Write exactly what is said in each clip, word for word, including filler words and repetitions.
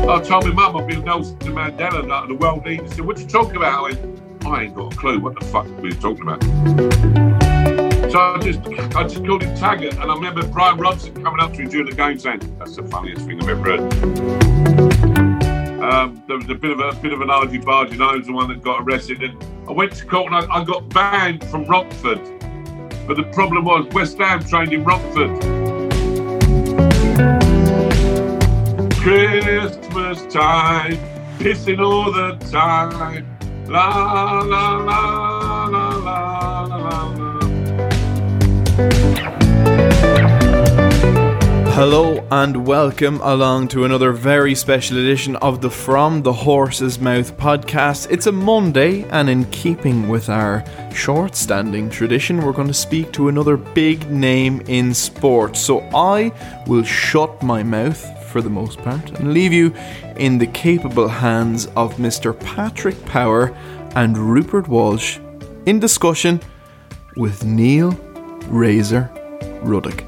I told my mum I've been Nelson Mandela, like, the world leader. She said, what you talking about? I went, I ain't got a clue what the fuck we were talking about. So I just I just called him Taggart, and I remember Brian Robson coming up to me during the game saying, that's the funniest thing I've ever heard. Um, there was a bit of a bit of an argy-bargy, and I was the one that got arrested, and I went to court and I, I got banned from Rockford. But the problem was West Ham trained in Rockford. Christmas time, pissing all the time. La la la la la la la. Hello and welcome along to another very special edition of the From the Horse's Mouth podcast. It's a Monday, and in keeping with our short-standing tradition, we're going to speak to another big name in sport. So I will shut my mouth for the most part and leave you in the capable hands of Mister Patrick Power and Rupert Walsh in discussion with Neil Razor Ruddock.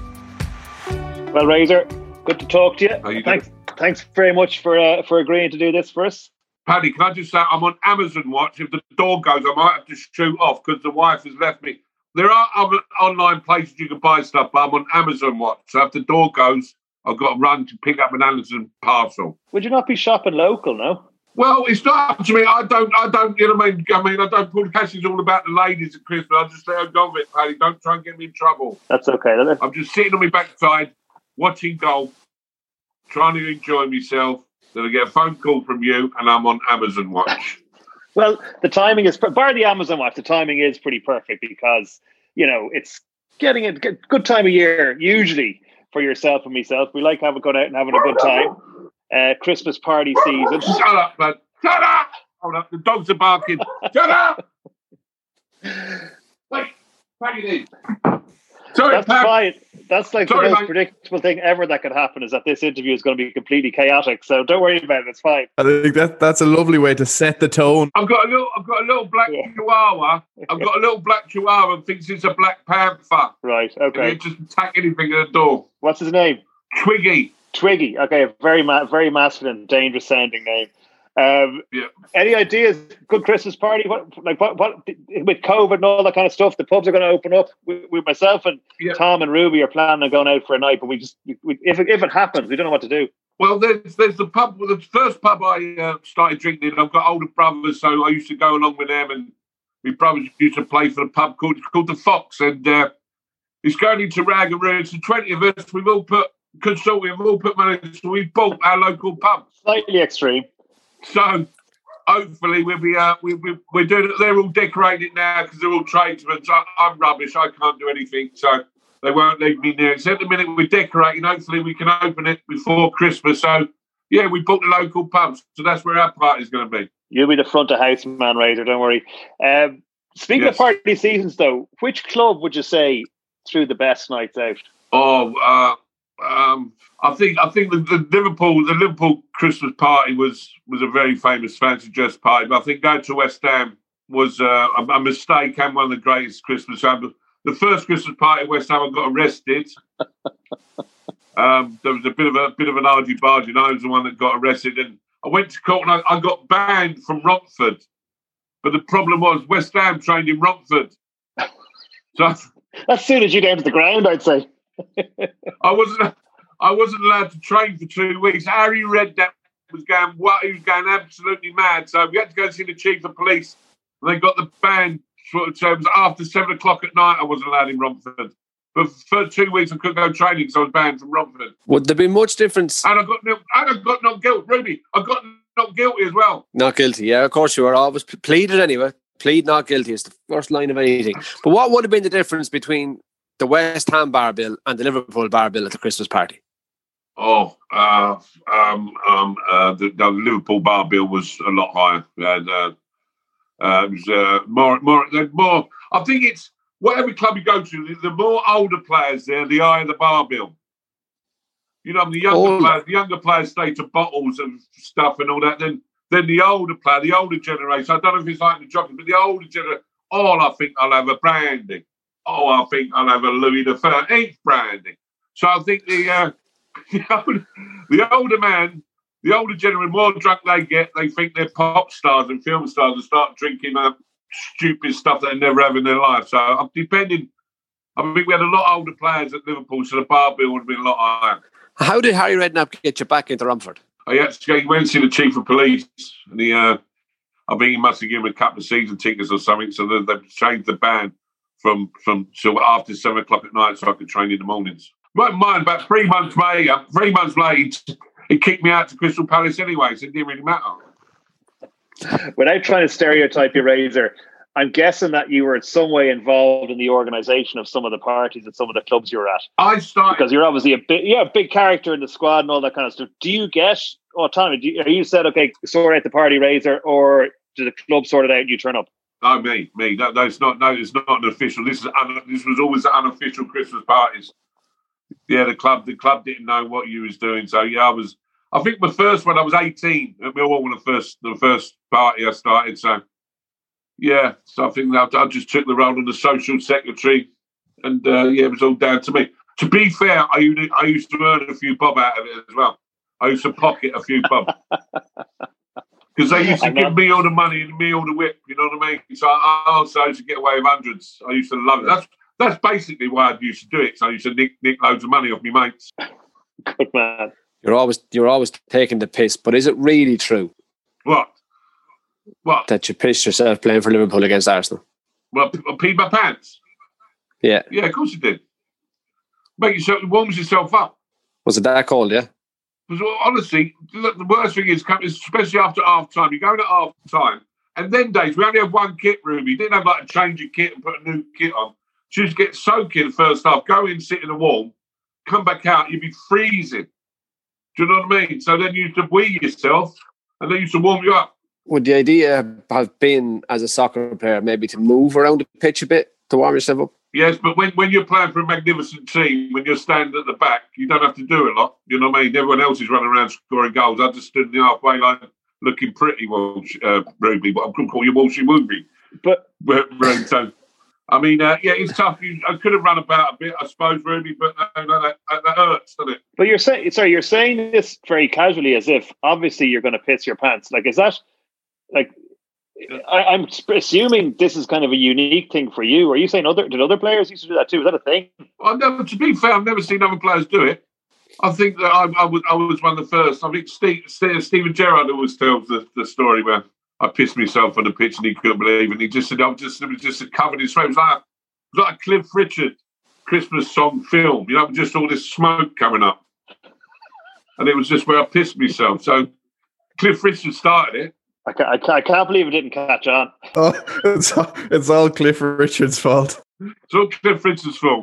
Well, Razor, good to talk to you. How you thanks, doing? thanks very much for uh, for agreeing to do this for us. Paddy, can I just say, I'm on Amazon Watch. If the door goes, I might have to shoot off because the wife has left me. There are other online places you can buy stuff, but I'm on Amazon Watch. So if the door goes, I've got to run to pick up an Amazon parcel. Would you not be shopping local, no? Well, it's not up to me. I don't, I don't, you know what I mean? I mean, I don't pull the cash. It's all about the ladies at Christmas. I just let her go with it, Paddy. Don't try and get me in trouble. That's okay. I'm just sitting on my backside, watching golf, trying to enjoy myself. Then I get a phone call from you, and I'm on Amazon Watch. Well, the timing is, bar the Amazon Watch, the timing is pretty perfect because, you know, it's getting a good time of year, usually, for yourself and myself. We like having going out and having a good time. Uh, Christmas party season. Shut up, man. Shut up! Hold up, the dogs are barking. Shut up! Wait, pack it in. Sorry, That's Pat. fine. That's like Sorry, the most mate. predictable thing ever that could happen is that this interview is going to be completely chaotic. So don't worry about it. It's fine. I think that that's a lovely way to set the tone. I've got a little, I've got a little black Yeah. chihuahua. I've got a little black chihuahua and thinks it's a black panther. Right. And Okay. it just attack anything at the door. What's his name? Twiggy. Twiggy. Okay. A very, ma- very masculine, dangerous sounding name. Um, Yeah. Any ideas? Good Christmas party? What, like what, what, with COVID and all that kind of stuff, the pubs are going to open up. With, with myself and Yeah. Tom and Ruby are planning on going out for a night, but we just, we, if, it, if it happens, we don't know what to do. Well, there's there's the pub. Well, the first pub I uh, started drinking in. I've got older brothers, so I used to go along with them, and my brothers used to play for the pub called called the Fox, and uh, it's going into Raggaroo. It's the twenty of us. We've all put consulting. We've all put money. So we bought our local pub. Slightly extreme. So hopefully we'll be uh, we, we we're doing it. They're all decorated now because they're all tradesmen. So I'm rubbish. I can't do anything. So they won't leave me near it. So at the minute we're decorating. Hopefully we can open it before Christmas. So yeah, we bought the local pubs. So that's where our party's going to be. You'll be the front of house man, Razor. Don't worry. Um, speaking Yes. of party seasons, though, which club would you say threw the best nights out? Oh, uh, um, I think I think the, the Liverpool the Liverpool Christmas party was was a very famous fancy dress party. But I think going to West Ham was uh, a, a mistake and one of the greatest Christmas times. The first Christmas party at West Ham, I got arrested. um, there was a bit of a bit of an argy-bargy, and I was the one that got arrested. And I went to court, and I, I got banned from Rockford. But the problem was West Ham trained in Rockford, so That suited you down to the ground, I'd say. I wasn't. I wasn't allowed to train for two weeks. Harry Redknapp was going. What he was going absolutely mad. So we had to go see the chief of police. And they got the ban. So it was after seven o'clock at night. I wasn't allowed in Romford. But for two weeks I couldn't go training because I was banned from Romford. Would there be much difference? And I got no, and I got not guilty. Ruby, I got not guilty as well. Not guilty, yeah, of course you were. Always pleaded anyway. Plead not guilty is the first line of anything. But what would have been the difference between the West Ham bar bill and the Liverpool bar bill at the Christmas party? Oh, uh, um, um, uh, the, the Liverpool bar bill was a lot higher. And, uh, uh, it was uh, more, more, more. I think it's whatever club you go to, the, the more older players there, the higher the bar bill. You know, the younger Oh. players, the younger players stay to bottles and stuff and all that. Then, then the older player, the older generation. I don't know if it's like the jockey, but the older generation. Oh, I think I'll have a brandy. Oh, I think I'll have a Louis the thirteenth brandy. So I think the uh, the, older, the older man the older generation, the more drunk they get, they think they're pop stars and film stars and start drinking uh, stupid stuff that they never have in their life. So I'm depending. I think we had a lot older players at Liverpool, so the bar bill would have been a lot higher. How did Harry Redknapp get you back into Romford? I actually he went to see the chief of police, and he, uh, I think he must have given him a couple of season tickets or something. So they, they've changed the ban from from till after seven o'clock at night, so I could train in the mornings. Won't mind. About three months later, three months later, he, he kicked me out to Crystal Palace anyway, so it didn't really matter. Without trying to stereotype your Razor, I'm guessing that you were in some way involved in the organisation of some of the parties at some of the clubs you were at. I started because you're obviously a big, yeah, a big character in the squad and all that kind of stuff. Do you get autonomy? Do you, are you said, okay, sort out the party, Razor, or do the club sort it out and you turn up? No, me, me. No, no, it's not. No, it's not an official. This is un, this was always unofficial Christmas parties. Yeah, the club, the club didn't know what you was doing. So yeah, I was. I think my first one, I was eighteen at Millwall. The first, the first party I started. So yeah, so I think that I just took the role of the social secretary, and uh, yeah, it was all down to me. To be fair, I used, I used to earn a few bob out of it as well. I used to pocket a few bob. Because they used to give me all the money and me all the whip, you know what I mean? So I also used to get away with hundreds. I used to love it. That's that's basically why I used to do it. So I used to nick, nick loads of money off my mates. Good man. You're always you're always taking the piss, but is it really true? What? What? That you pissed yourself playing for Liverpool against Arsenal? Well, I peed my pants. Yeah. Yeah, of course you did. Make yourself, warms yourself up. Was it that cold, yeah? Because honestly, look, the worst thing is, especially after half time, you're going at half time, and then days, we only have one kit room. You didn't have like a change of kit and put a new kit on. So you just get soaking the first half, go in, sit in the warm, come back out, you'd be freezing. Do you know what I mean? So then you used to wee yourself, and they used to warm you up. Would the idea have been, as a soccer player, maybe to move around the pitch a bit to warm yourself up? Yes, but when, when you're playing for a magnificent team, when you're standing at the back, you don't have to do a lot. You know what I mean? Everyone else is running around scoring goals. I just stood in the halfway line looking pretty, Walsh, uh, Ruby, but I couldn't call you Walshy Woobie. But, so, I mean, uh, yeah, it's tough. You, I could have run about a bit, I suppose, Ruby, but uh, no, that, that hurts, doesn't it? But you're saying, sorry, you're saying this very casually as if, obviously, you're going to piss your pants. Like, is that, like... I, I'm assuming this is kind of a unique thing for you. Are you saying other did other players used to do that too? Is that a thing? Well, never, to be fair, I've never seen other players do it. I think that I, I was I was one of the first. I think Steve, Steve, Steven Gerrard always tells the, the story where I pissed myself on the pitch and he couldn't believe it. And he just said, "I was just it was just covered in sweat." It was like, it was like a Cliff Richard Christmas song film. You know, just all this smoke coming up, and it was just where I pissed myself. So Cliff Richard started it. I can't, I, can't, I can't believe it didn't catch on. Oh, it's all, it's all Cliff Richard's fault. It's all Cliff Richard's fault.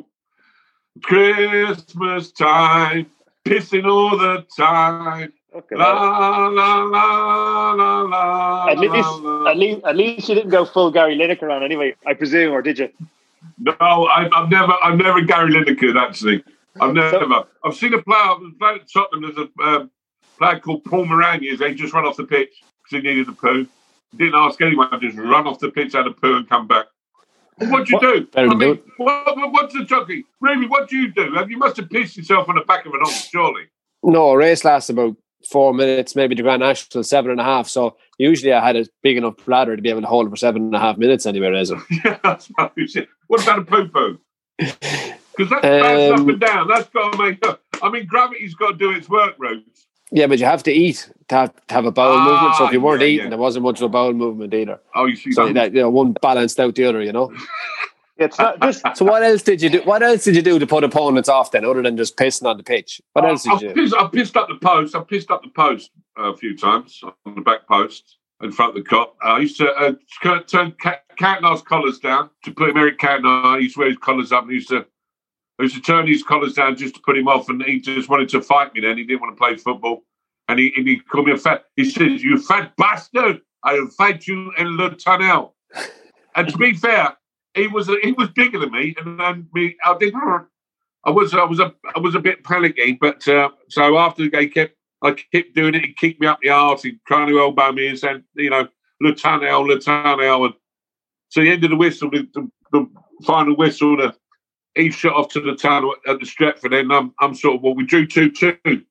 Christmas time, pissing all the time. Okay, la, la, la, la, la, at least, la, at least, at least you didn't go full Gary Lineker on anyway. I presume, or did you? No, I, I've never, I've never Gary Lineker actually. I've never. So, I've seen a player. I was playing at Tottenham. There's a um, player called Paul Moran. They just run off the pitch because he needed a poo. Didn't ask anyone. Just run off the pitch, had a poo, and come back. Well, what'd you do? I mean, what, what, what's the jockey? Ruby, what do you do? You must have pissed yourself on the back of an horse, surely. No, a race lasts about four minutes, maybe the Grand National seven and a half. So usually I had a big enough bladder to be able to hold it for seven and a half minutes anyway, Razor. Yeah, that's what What about a poo-poo? Because that's bouncing um, up and down. That's got to make up. I mean, gravity's got to do its work, Rose. Yeah, but you have to eat to have, to have a bowel ah, movement. So if you weren't yeah, eating, yeah. there wasn't much of a bowel movement either. Oh, you see so that? that you know, one balanced out the other, you know. It's not this. So what else did you do? What else did you do to put opponents off then, other than just pissing on the pitch? What uh, else did I've you do? Pissed, I've pissed up the post. I've pissed up the post uh, a few times on the back post in front of the cop. Uh, I used to uh, turn Cantona's collars down to put him, Eric Cantona. He used to wear his collars up and he used to, I used to turn his collars down just to put him off, and he just wanted to fight me then. He didn't want to play football. And he, and he called me a fat. He says, "You fat bastard! I will fight you in Le Tunnel." And to be fair, he was he was bigger than me, and then me. I did. I was I was a I was a bit panicky, but uh, so after the game, kept I kept doing it. He kicked me up the arse. He trying to elbow me and said, "You know, Le Tunnel, Le Tunnel." And so the end of the whistle, the, the, the final whistle, the, he shot off to the tunnel at the Stretford. And I'm I'm sort of well, we drew two two.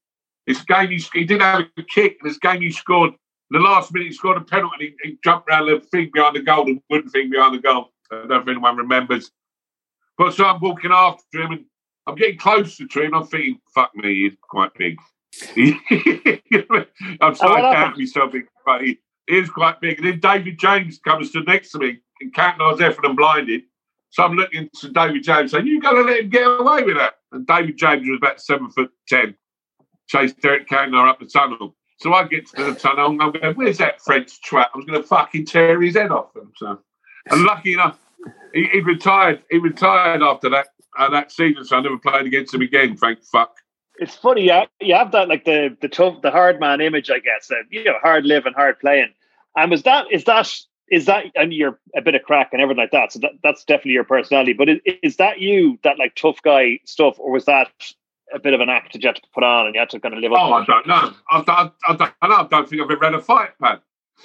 This game, he, he didn't have a kick. This game, he scored. In the last minute, he scored a penalty. He, he jumped around the thing behind the goal, the wooden thing behind the goal. I don't know if anyone remembers. But so I'm walking after him, and I'm getting closer to him. I'm thinking, fuck me, he's quite big. I'm starting to doubt myself, but he, he is quite big. And then David James comes to next to me, and Cantona's effing and blinded. So I'm looking to David James saying, you got to let him get away with that. And David James was about seven foot ten. Chased Derek Cantona up the tunnel. So I get to the tunnel and I'm going, where's that French twat? I was going to fucking tear his head off him. So, and lucky enough, he, he retired. He retired after that uh, that season, so I never played against him again, thank fuck. It's funny, yeah, you have that like the the tough, the hard man image, I guess. Uh, you know, hard living, hard playing. And was that is that is that and you're a bit of crack and everything like that. So that, that's definitely your personality. But is, is that you, that like tough guy stuff, or was that a bit of an act that you had to put on and you had to kind of live up? Oh, I don't know. I, I, I, don't, I don't think I've ever had a fight, man.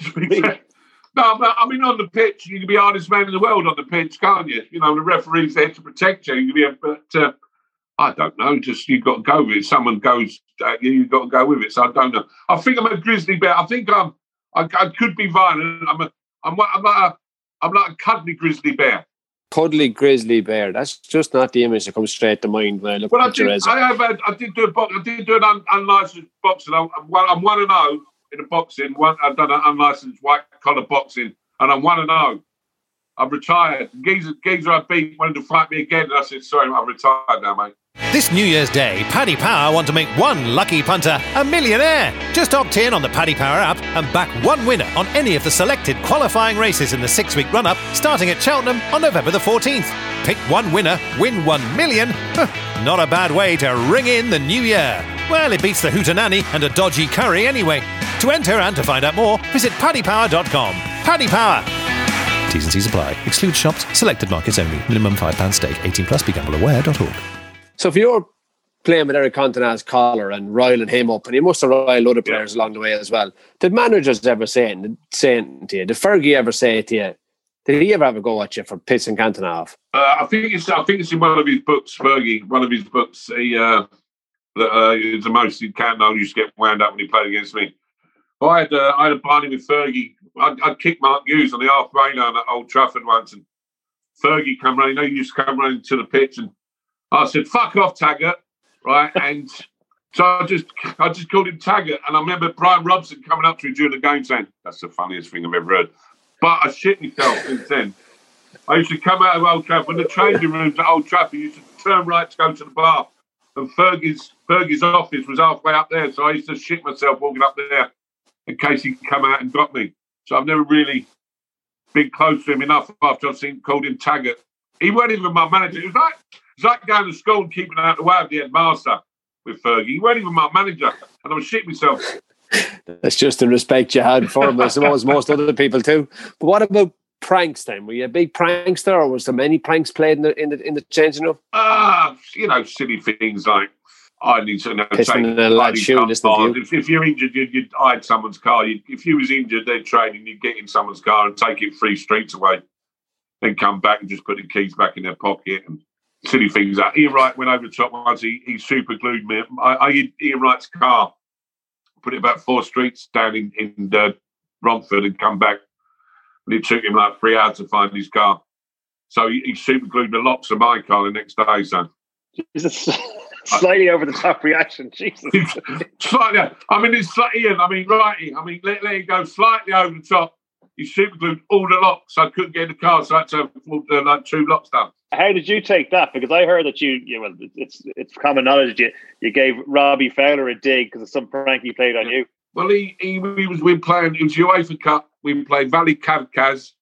No, but I mean, on the pitch, you can be the hardest man in the world on the pitch, can't you? You know, the referee's there to protect you. You can be a, but uh, I don't know. Just you've got to go with it. Someone goes, uh, you've got to go with it. So I don't know. I think I'm a grizzly bear. I think I'm. I, I could be violent. I'm a. I'm. I'm like a. I'm like a cuddly grizzly bear. Cuddly grizzly bear. That's just not the image that comes straight to mind when I look well, at I did, your I have had, I did do a box. I did do an un, unlicensed boxing. I'm, I'm one and zero in the boxing. One, I've done an unlicensed white collar boxing, and I'm one and zero. I've retired. Geezer, Geezer, I beat wanted to fight me again, and I said, "Sorry, I've retired now, mate." This New Year's Day, Paddy Power want to make one lucky punter a millionaire. Just opt in on the Paddy Power app and back one winner on any of the selected qualifying races in the six-week run-up starting at Cheltenham on November the fourteenth. Pick one winner, win one million. Not a bad way to ring in the new year. Well, it beats the hootenanny and a dodgy curry anyway. To enter and to find out more, visit paddy power dot com. Paddy Power. T's and C's apply. Exclude shops. Selected markets only. Minimum five pounds stake. eighteen plus. Be gamble aware dot org. So if you're playing with Eric Cantona's collar and riling him up, and he must have riled other players yeah. along the way as well, did managers ever say it, say it to you? Did Fergie ever say it to you? Did he ever have a go at you for pissing Cantona off? Uh, I think it's I think it's in one of his books, Fergie, one of his books. He uh, that uh, is the most Cantona used to get wound up when he played against me. I had uh, I had a party with Fergie. I'd, I'd kicked Mark Hughes on the half rail at Old Trafford once, and Fergie come running. You know, he used to come running to the pitch, and I said, "Fuck off, Taggart," right? And so I just I just called him Taggart, and I remember Brian Robson coming up to me during the game saying, "That's the funniest thing I've ever heard." But I shit myself since then. I used to come out of Old Trafford, when the changing rooms at Old Trafford, you used to turn right to go to the bar, and Fergie's Fergie's office was halfway up there, so I used to shit myself walking up there in case he'd come out and got me. So I've never really been close to him enough after I've seen called him Taggart. He wasn't even my manager. It was like, it was like going to school and keeping out the way of the headmaster with Fergie. He wasn't even my manager, and I was shitting myself. That's just the respect you had for him, I suppose most other people too. But what about pranks then? Were you a big prankster, or was there many pranks played in the in the, in the changing room? Ah, uh, you know, silly things like I need to know. Pissing in a lad's shoe, listening to you. If, if you're injured, you'd, you'd hide someone's car. You'd, if you was injured, they'd training, you'd get in someone's car and take it three streets away, then come back and just put the keys back in their pocket and silly things like that. Ian Wright went over the top once. He, he super glued me. I, I hid Ian Wright's car, put it about four streets down in, in uh, Romford and come back. And it took him like three hours to find his car. So he, he super glued the locks of my car the next day, son. Jesus. Slightly over the top reaction, Jesus. Slightly, I mean, it's like Ian. I mean, righty. I mean, let, let it go slightly over the top. He super glued all the locks. I couldn't get in the car, so I had to have uh, like two locks done. How did you take that? Because I heard that you, you well, it's it's common knowledge that you, you gave Robbie Fowler a dig because of some prank he played on you. Well, he he, he was we were playing. It was UEFA Cup. We played Valley Kavkaz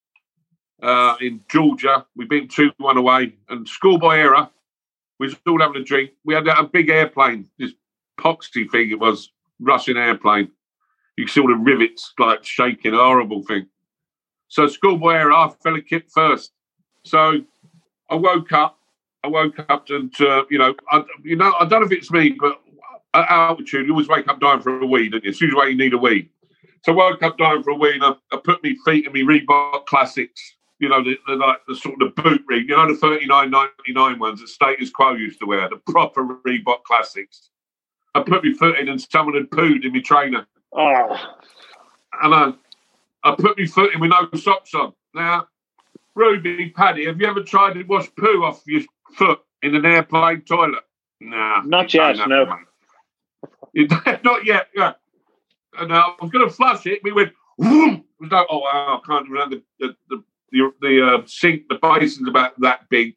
uh, in Georgia. We beat two one away. And schoolboy era. We was all having a drink. We had a big airplane, this poxy thing. It was Russian airplane. You could see all the rivets like shaking. A horrible thing. So schoolboy era, I fell a kip first. So I woke up. I woke up and uh, you know, I, you know, I don't know if it's me, but at altitude, you always wake up dying for a wee, don't you? As soon as you need a wee. So I woke up dying for a wee, and I, I put my feet in my Reebok Classics. You know, the, the like the sort of the boot rig. You know, the thirty-nine ninety-nine ones that Status Quo used to wear, the proper Reebok Classics. I put my foot in and someone had pooed in my trainer. Oh. And I, I put my foot in with no socks on. Now, Ruby, Paddy, have you ever tried to wash poo off your foot in an airplane toilet? No. Not yet, no. Not yet, yeah. And uh, I was going to flush it. We went, whoom. It was like, oh, wow, I can't remember the, the, the, the uh, sink, the basin's about that big.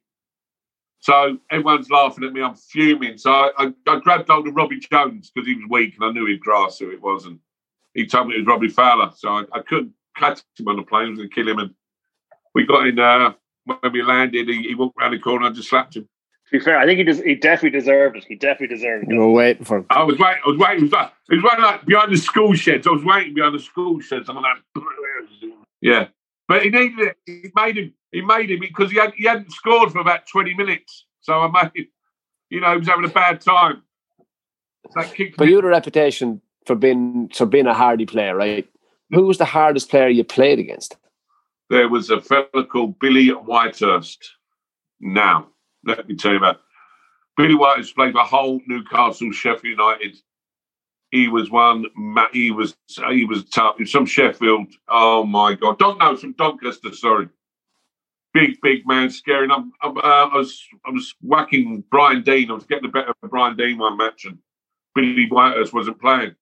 So everyone's laughing at me. I'm fuming. So I, I, I grabbed hold of Robbie Jones because he was weak and I knew he'd grass who it was. And he told me it was Robbie Fowler. So I, I couldn't catch him on the plane. I was going to kill him. And we got in, uh, when we landed, he, he walked around the corner and I just slapped him. To be fair, I think he des- he definitely deserved it. He definitely deserved it. You were waiting for him. I was waiting. I was waiting. It was, like, it was right like behind the school sheds. I was waiting behind the school sheds. I'm like, yeah. But he needed it. He made him. He made him because he, had, he hadn't scored for about twenty minutes. So I made him, you know, he was having a bad time. That kicked but me. you had a reputation for being for being a hardy player, right? Who was the hardest player you played against? There was a fella called Billy Whitehurst. Now, let me tell you about Billy Whitehurst. Played for Hull, Newcastle, Sheffield United. He was one. He was he was tough. Some Sheffield. Oh my God! Don't know from Doncaster. Sorry. Big, big man, scary. And I'm, I'm, uh, I was, I was whacking Brian Dean. I was getting the better of Brian Dean one match, and Billy Whitehurst wasn't playing.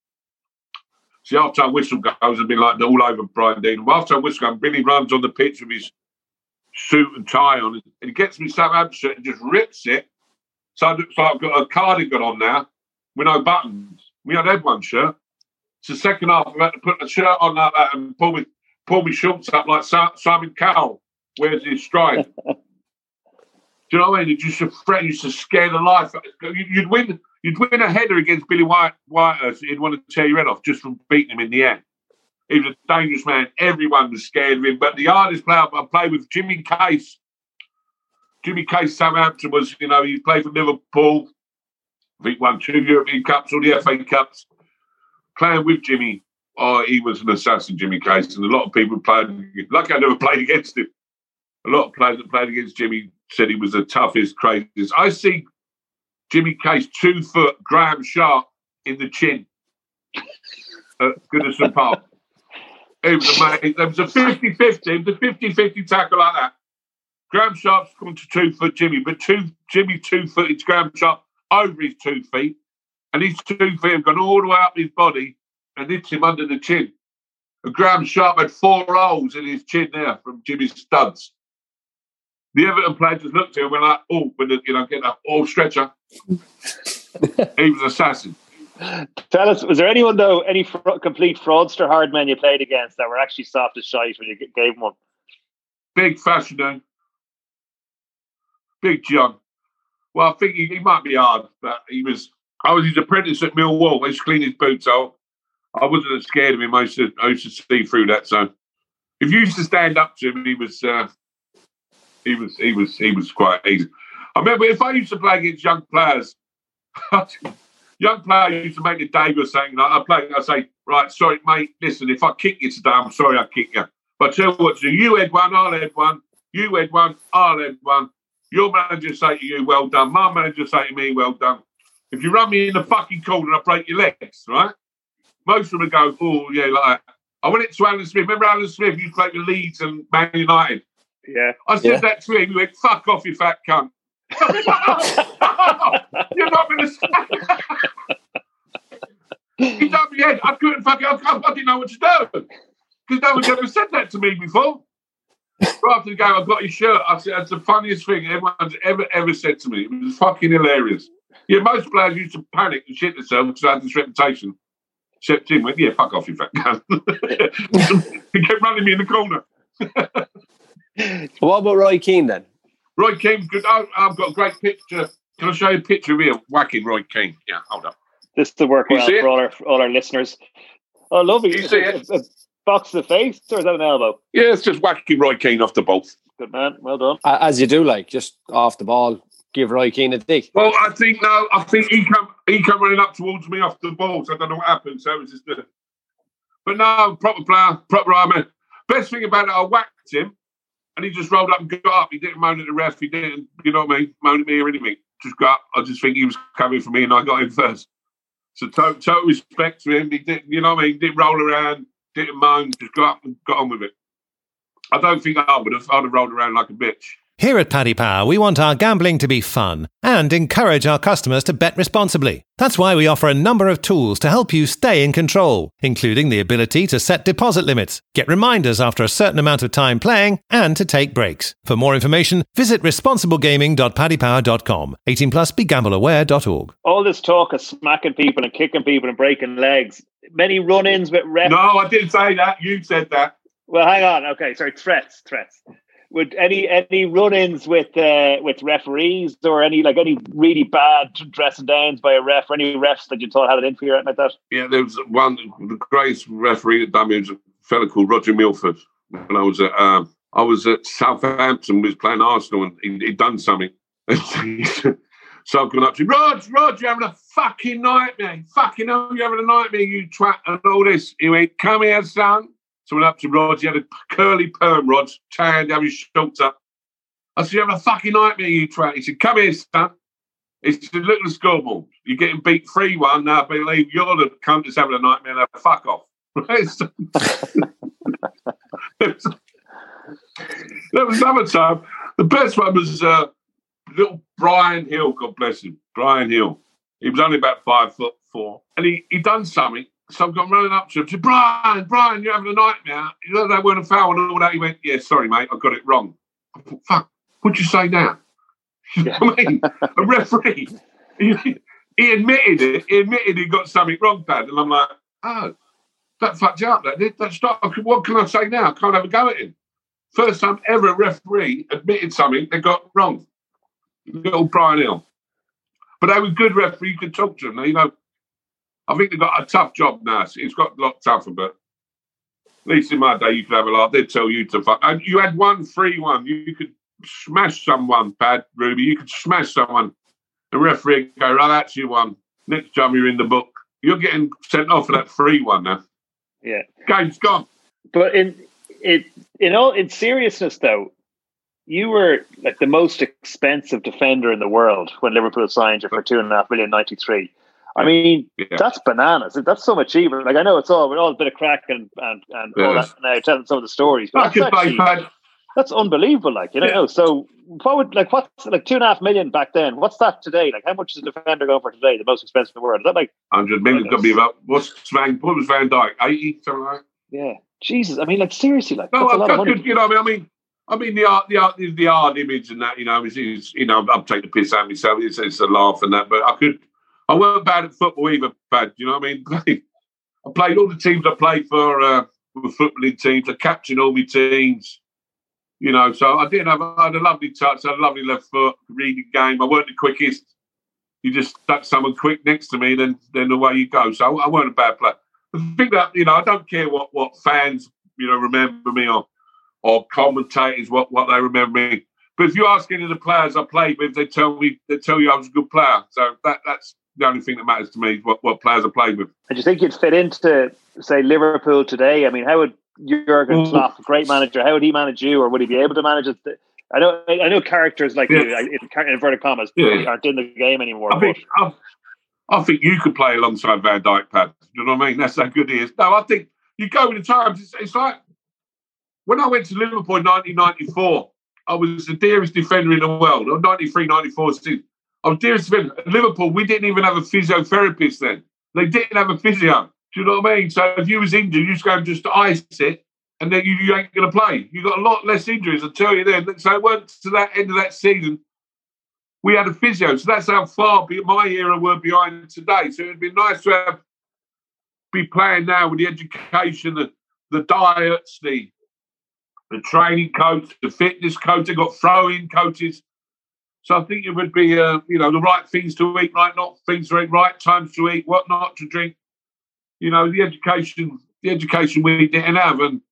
See, after time whistle goes, I've been like all over Brian Dean. After time whistle goes, Billy runs on the pitch with his suit and tie on, and he gets me Southampton shirt and just rips it. So it looks like I've got a cardigan on now with no buttons. We had had one shirt. It's the second half. I've had to put the shirt on like that and pull me, pull me shorts up like Simon Cowell. Where's his stride? Do you know what I mean? It used to threaten, used to scare the life. You'd win, you'd win a header against Billy White, Whitehurst. He'd want to tear your head off just from beating him in the air. He was a dangerous man. Everyone was scared of him. But the hardest player I played with, Jimmy Case. Jimmy Case, Southampton was, you know, he played for Liverpool. I think won two European Cups, all the F A Cups. Playing with Jimmy, oh, he was an assassin, Jimmy Case, and a lot of people played. Lucky I never played against him. A lot of players that played against Jimmy said he was the toughest, craziest. I see Jimmy Case two foot, Graham Sharp in the chin at Goodison Park. It was amazing. There was a fifty-fifty, it was a fifty-fifty tackle like that. Graham Sharp's gone to two foot Jimmy, but two Jimmy two footed Graham Sharp over his two feet, and his two feet have gone all the way up his body and hit him under the chin. And Graham Sharp had four holes in his chin there from Jimmy's studs. The Everton player just looked at him and went like, oh, with the, you know, getting up all stretcher. He was an assassin. Tell us, was there anyone though, any fr- complete fraudster hard men you played against that were actually soft as shite when you g- gave them one? Big Fashion, Big John. Well, I think he, he might be hard, but he was. I was his apprentice at Millwall. I used to clean his boots out. I wasn't as scared of him. I used to, I used to see through that. So if you used to stand up to him, he was. Uh, He was, he was, he was quite easy. I remember if I used to play against young players, young players used to make a day or something. I play, I say, right, sorry, mate. Listen, if I kick you today, I'm sorry I kick you. But I tell you what, so you had one, I'll have one. You had one, I'll have one. Your manager say to you, well done. My manager say to me, well done. If you run me in the fucking corner, I break your legs, right? Most of them would go, oh yeah, like that. I went it to Alan Smith. Remember Alan Smith? He played with Leeds and Man United. Yeah. I said yeah. that to him. He went, fuck off, you fat cunt. You're not going to He told me, I couldn't fucking, I, I didn't know what to do. Because no one's ever said that to me before. Right after the game, I got his shirt. I said, that's the funniest thing everyone's ever, ever said to me. It was fucking hilarious. Yeah, most players used to panic and shit themselves because I had this reputation. Except him went, yeah, fuck off, you fat cunt. He kept running me in the corner. What about Roy Keane then? Roy Keane's good. Oh, I've got a great picture. Can I show you a picture of him whacking Roy Keane? Yeah, hold up. This will work You well see it? for all our for all our listeners. Oh, lovely. You see it? A, a box of the face, or is that an elbow? Yeah, it's just whacking Roy Keane off the ball. Good man. Well done. Uh, As you do, like, just off the ball, give Roy Keane a dig. Well, I think no. I think he come he come running up towards me off the ball. So I don't know what happened. So it was just a. But no, proper player, proper army. Best thing about it, I whacked him. And he just rolled up and got up. He didn't moan at the ref. He didn't, you know what I mean, moan at me or anything. Just got up. I just think he was coming for me and I got him first. So total, total respect to him. He didn't, you know what I mean? He didn't roll around, didn't moan, just got up and got on with it. I don't think I would have. I'd have rolled around like a bitch. Here at Paddy Power, we want our gambling to be fun and encourage our customers to bet responsibly. That's why we offer a number of tools to help you stay in control, including the ability to set deposit limits, get reminders after a certain amount of time playing, and to take breaks. For more information, visit responsible gaming dot paddy power dot com. eighteen plus, be gamble aware dot org. All this talk of smacking people and kicking people and breaking legs. Many run-ins with refs. No, I didn't say that. You said that. Well, hang on. Okay, sorry. Threats, threats. Would any any run-ins with uh, with referees or any like any really bad dressing downs by a ref or any refs that you thought had it in for you or anything like that? Yeah, there was one, the greatest referee that done me was a fella called Roger Milford. When I was at um, I was at Southampton, we was playing Arsenal, and he, he'd done something. So I'm coming up to him, Rog, Rog, you're having a fucking nightmare. You fucking know you're having a nightmare, you twat, and all this. He went, come here, son. So I went up to Rog, he had a curly perm, Rog, tanned, having his shorts up. I said, you're having a fucking nightmare, you twat. He said, come here, son. He said, look at the scoreboard. You're getting beat three one. Now I believe you're the cunt that's having a nightmare. Now fuck off. That was summertime. The best one was uh, little Brian Hill, God bless him. Brian Hill. He was only about five foot four. And he he done something. So I've gone running up to him. I said, Brian, Brian, you're having a nightmare. You know they weren't a foul and all that. He went, yeah, sorry, mate, I got it wrong. I thought, fuck, what'd you say now? You know what I mean? A referee. He, he admitted it. He admitted he got something wrong, Dad. And I'm like, oh, that fucked you up. That did. That's not. What can I say now? I can't have a go at him. First time ever a referee admitted something they got wrong. Little Brian Hill. But they were good referees. You could talk to them. You know, I think they've got a tough job now. It's got a lot tougher, but at least in my day, you could have a laugh. They'd tell you to fuck. And you had one free one. You could smash someone, Pad, Ruby. You could smash someone. The referee would go, right, that's your one. Next time you're in the book, you're getting sent off for that free one now. Yeah. Game's gone. But in it in all in seriousness though, you were like the most expensive defender in the world when Liverpool signed you for two and a half million ninety three. I mean, yeah. That's bananas. That's so much cheaper. Like I know it's all all a bit of crack and and, and all yes. that now telling some of the stories. But that's, actually, that's unbelievable. Like you know, yeah. So what would like what's like two and a half million back then? What's that today? Like how much is a defender going for today? The most expensive in the world? Is that like hundred million? Could be about what's Van? What was Van Dijk? Eighty something like that. Yeah, Jesus. I mean, like seriously, like no, that's a lot of money. Good, you know, I mean, I mean the art, the art, the art image and that. You know, is, is you know, I'm taking the piss out of myself. It's, it's a laugh and that, but I could. I weren't bad at football either, Bad. You know what I mean? I played all the teams I played for, uh, were footballing teams. I captained all my teams. You know, so I did have I had a lovely touch, I had a lovely left foot, reading game. I weren't the quickest. You just stuck someone quick next to me, then then away you go. So I, I weren't a bad player. The thing that, you know, I don't care what, what fans, you know, remember me or or commentators, what, what they remember me. But if you ask any of the players I played with, they tell me they tell you I was a good player. So that that's the only thing that matters to me is what, what players I played with. And do you think you'd fit into, say, Liverpool today? I mean, how would Jurgen Klopp, a great manager, how would he manage you, or would he be able to manage it? I know, I know, characters like yeah. you, in inverted commas, yeah. aren't in the game anymore. I think, I, I think you could play alongside Van Dijk, Pat. You know what I mean? That's how good he is. No, I think you go with the times. It's, it's like when I went to Liverpool in nineteen ninety-four, I was the dearest defender in the world. Or ninety-three, ninety-four, I was dearest defender. At Liverpool, we didn't even have a physiotherapist then. They didn't have a physio. Do you know what I mean? So if you was injured, you just go and just ice it, and then you, you ain't going to play. You got a lot less injuries, I'll tell you then. So it went to that end of that season, we had a physio. So that's how far my era were behind today. So it'd be nice to have be playing now with the education, the, the diets, the the training coach, the fitness coach. They got throwing coaches. So I think it would be, uh, you know, the right things to eat, right not things to eat, right times to eat, what not to drink. You know, the education, the education we didn't have, and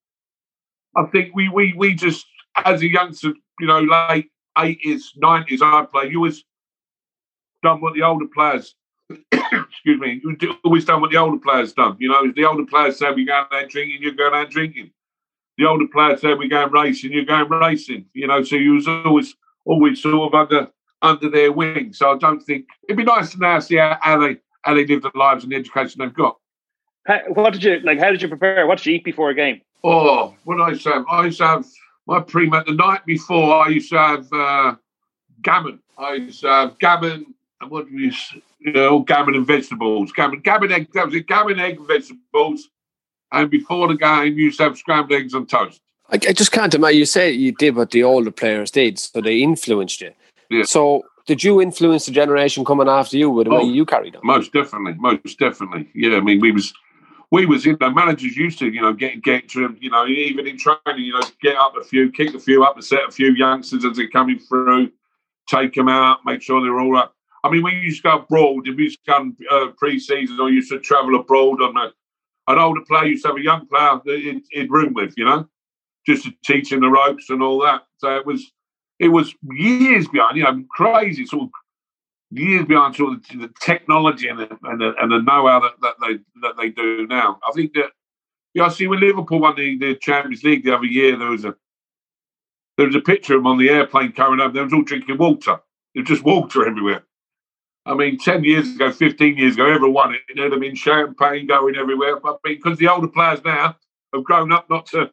I think we we we just, as a youngster, you know, late eighties, nineties, I played. You always done what the older players. excuse me. You always done what the older players done. You know, the older players say we're going out drinking, you're going out drinking. The older players say we're going racing, you're going racing. You know, so you was always always sort of under under their wing. So I don't think it'd be nice to now see how, how they. how they live their lives and the education they've got. How, what did you like? How did you prepare? What did you eat before a game? Oh, what did I used to have? I used to have my pre-match the night before. I used to have uh, gammon. I used to have gammon and what do we use? You know, gammon and vegetables. Gammon, gammon egg. That was it. Gammon egg and vegetables. And before the game, you used to have scrambled eggs on toast. I, I just can't imagine. You say you did what the older players did, so they influenced you. Yeah. So did you influence the generation coming after you with the Oh, way you carried on? Most definitely, most definitely. Yeah, I mean, we was, we was, you know, managers used to, you know, get get to them, you know, even in training, you know, get up a few, kick a few up, and set a few youngsters as they're coming through, take them out, make sure they're all up. I mean, we used to go abroad, if we used to go on uh, pre-season, or used to travel abroad on a, an older player used to have a young player in, in room with, you know, just to teach him the ropes and all that. So it was, it was years behind, you know, crazy sort of years behind sort of the technology and the, and the, and the know-how that, that they that they do now. I think that, you know, see when Liverpool won the, the Champions League the other year, there was a there was a picture of them on the airplane coming over. They was all drinking water. There was just water everywhere. I mean, ten years ago, fifteen years ago, everyone won it. There'd have been champagne going everywhere. But because the older players now have grown up not to